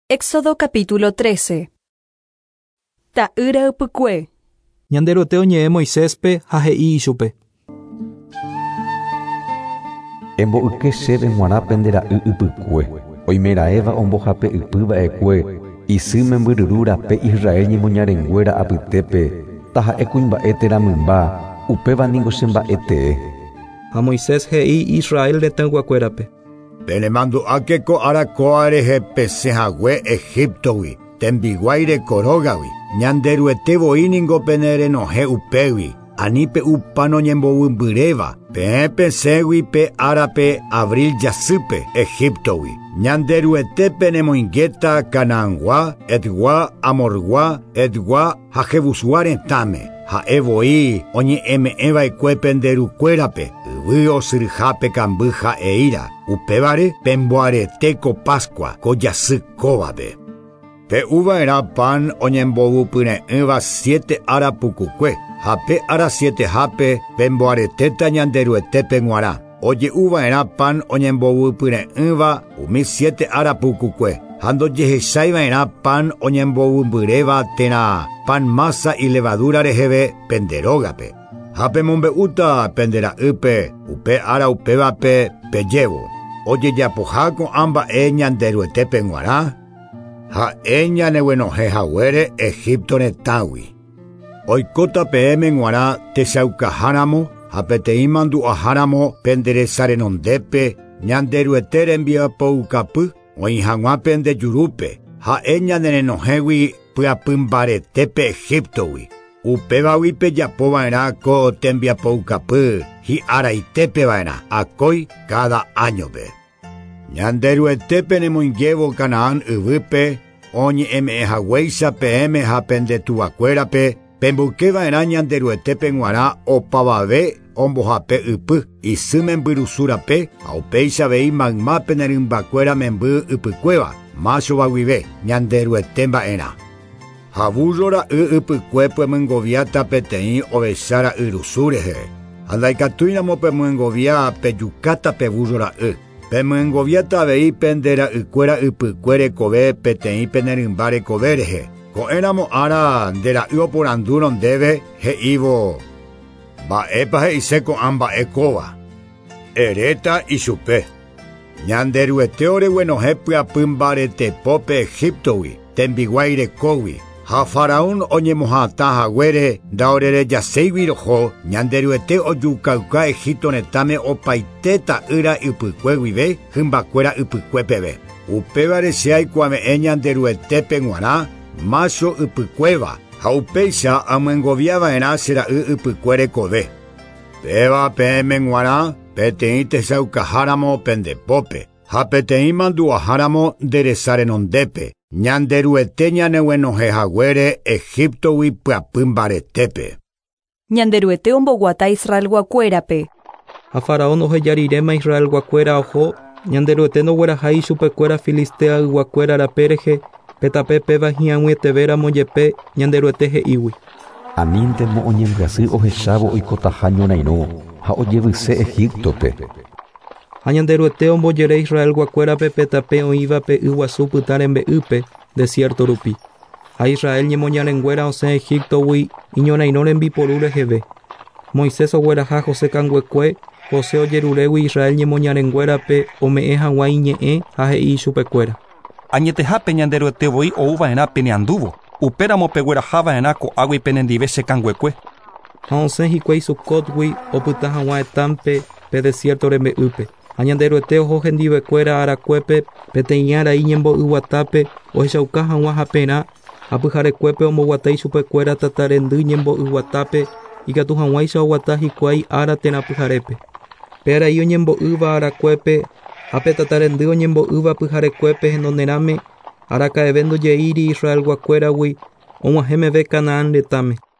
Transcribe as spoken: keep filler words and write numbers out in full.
Éxodo capítulo trece. Ta'ýra ypykue. Ñanderote oñe'ẽ Moiséspe ha he'i ichupe: Embo'yke chéve g̃uarãpe nde ra'y ypykue, oimeraẽva ombohape ypyva'ekue isy membyryru rape Israel ñemoñarenguéra apytépe taha'e kuimba'e térã mymba upévaniko che mba'etee. Ha Moisés he'i Israel retãguakuérape: Penemandu'áke ko arakuaa rehe pesehague Egiptogui, tembiguái rekorógagui, ñanderuetevoíniko pene renohẽ upégui, ani pe upa noñembovymbýreva, peẽ peségui pe árape abril jasýpe Egiptogui, ñanderuete penemoinggéta Canaãgua, Edgua, Amorgua, Edgua ha Jebusua retãme, ha'evoi oñe'ẽme'ẽva'ekue penderukuérape, yvy osyryhápe kamby ha eíra, upévare pemboaretéko Pascua ko jasy kóvape. Pe'uva'erã pan oñembovupyre'ỹva siete arapukukue, ha pe ara sietehápe pemboaretéta ñanderuetépe g̃uarã. Oje'uva'erã pan oñembovupyre'ỹva umi siete arapukukue, ha ndojehecháiva'erã pan oñembovymbyréva térã pan masa y levadura reheve penderógape. Ha pemombe'úta pendera'ýpe upe ára upévape pejévo. Ojejapoha ko'ã mba'e ñanderuetépe g̃uarã. Ha'e ñaneguenohehaguére Egipto retãgui. Oikóta peẽme g̃uarã techaukáharamo ha peteĩ mandu'aháramo penderesa renondépe ñanderuete rembiapo'ukapy oĩ hag̃uápe ndejurúpe. Ha'e ñanerenohẽgui pyapymbaretépe Egiptogui. Upévagui pejapova'erã ko tembiapo'ukapy hi'araitépeva'erã akói cada añope. Ñanderuete penemoinggévo Canaán yvýpe oñe'ẽme'ẽhaguéicha peẽme ha pendetuvakuérape pemboykéva'erã ñanderuetépe g̃uarã opavave ombohape ypy isy membyrusúrape ha upéichavei mayma penerymbakuéra memby ypykuéva máchovaguive ñanderuete mba'erã. Ha burro ra'y ypykue pemynggovia peteĩ ovecha ra'yrusu rehe. Ha ndaikatúiramo pemynggovia pejukáta pe burro ra'y. Pemynggovia avei pendera'ykuéra ypykue rekove peteĩ penerymba rekove rehe. Ko'ẽramo ára nde ra'y oporandúro ndéve he'ívo: mba'épa he'ise ko'ã mba'e kóva. Eréta ichupe: ñanderuete oreguenohẽ pyapymbaretepópe Egiptogui, tembiguái rekógui. Ha Faraón oñemohatãhaguére ndaorerejaséigui roho ñanderuete ojukakuaa Egipto retãme opaite ta'ýra ypykue guive hymbakuéra ypykuépeve. Upévare che aikuaame'ẽ ñanderuetépe g̃uarã mácho ypykuéva ha upéicha amyengoviava'erã che ra'y ypykue rekove. Péva peẽme g̃uarã peteĩ techaukaháramo pendepópe ha peteĩ mandu'aháramo nderesa renondépe ñanderuete ñaneguenohehaguére Egiptogui pyapymbaretépe. Ñanderuete omboguata Israel guakuérape. Ha Faraón ohejariréma Israel guakuéra oho ñanderuete noguerahái chupekuéra Filistea yguakuéra rape petape péva hi'ag̃uietevéramo jepe ñanderuete he'ígui: Aníntemo oñembyasy ohechávo oikotaha ñorairõ ha ojevyse Egiptope. Ha ñanderuete ombojere Israel guakuérape petape oĩvape yguasu pytã rembe'ýpe desierto rupi. Ha Israel ñemoñarenguéra osẽ Egiptogui iñorairõ rembiporu reheve. Moisés ogueraha José kanguekue, José ojerurégui Israel ñemoñarenguérape ome'ẽ hag̃ua iñe'ẽ ha he'i chupekuéra: Añetehápe ñanderuetevoi ouva'erã peneandúvo, upéramo peguerahava'erã ko'águi penendive che kanguekue. Ha osẽ hikuái Sucótgui opyta hag̃ua etãmpe pe desierto rembe'ýpe. Ha ñanderuete oho hendivekuéra arakuépe peteĩ arai ñembo'yguatápe ohechauka hag̃ua haperã ha pyharekuépe omboguatai chupekuéra tatarendy ñembo'yguatápe ikatu hag̃uáicha oguata hikuái ára térã pyharépe. Pe arai oñembo'ýva arakuépe ha pe tatarendy oñembo'ýva pyharekuépe henonderãme araka'eve ndoje'íri Israel guakuéragui og̃uahẽmeve Canaán retãme.